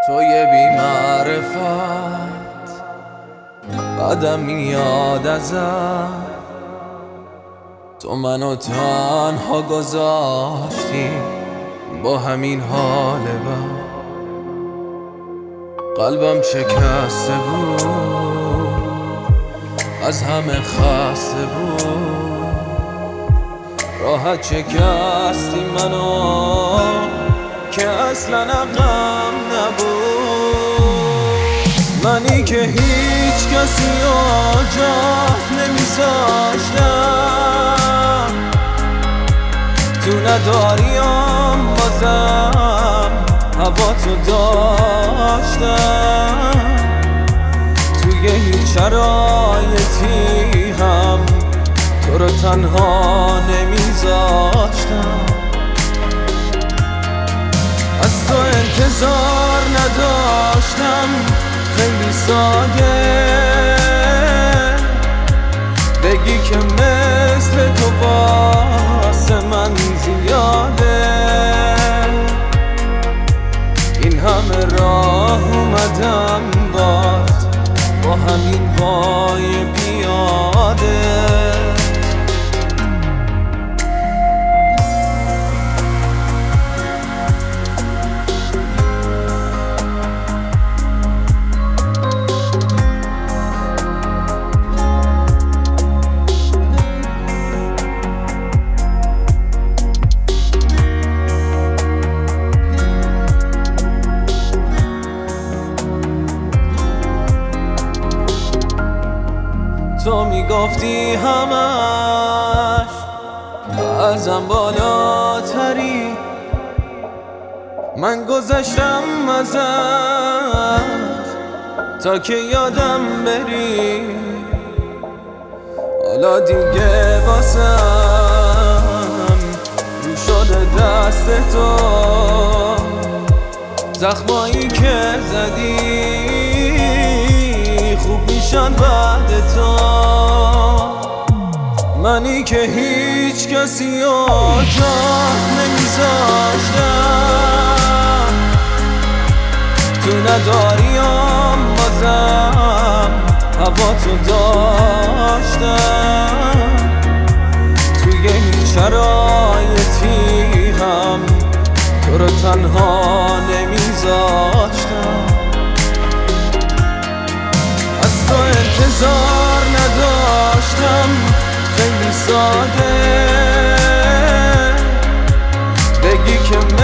توی بی معرفت بعدم میاد ازت، تو منو تنها گذاشتی با همین حال بد. قلبم شکسته بود، از همه خسته بود، راحت شکستی منو که اصلا غم نبود. منی که هیچ کسی آجات نمیذاشتم، تو نداریم بازم هوا تو داشتم، توی هیچ شرایطی هم تو رو تنها نمیذاشتم. از تو انتظار نداشتم، خیلی ساده بگی که مثل تو واسه من زیاده. این همه راه اومدم باز با همین پای پیاده. تو میگفتی همش ازم بالاتری، من گذشتم ازت تا که یادم بری. حالا دیگه واسم رو شده دست تو، زخمایی که زدی خوب میشن بعد تو. منی که هیچ کسی آجات نمیذاشتم، تو نداریم بازم هوا تو داشتم، توی هیچ شرایطی هم تو رو تنها نمیذاشتم. از تو انتظار نداشتم، خیلی ساده بگی که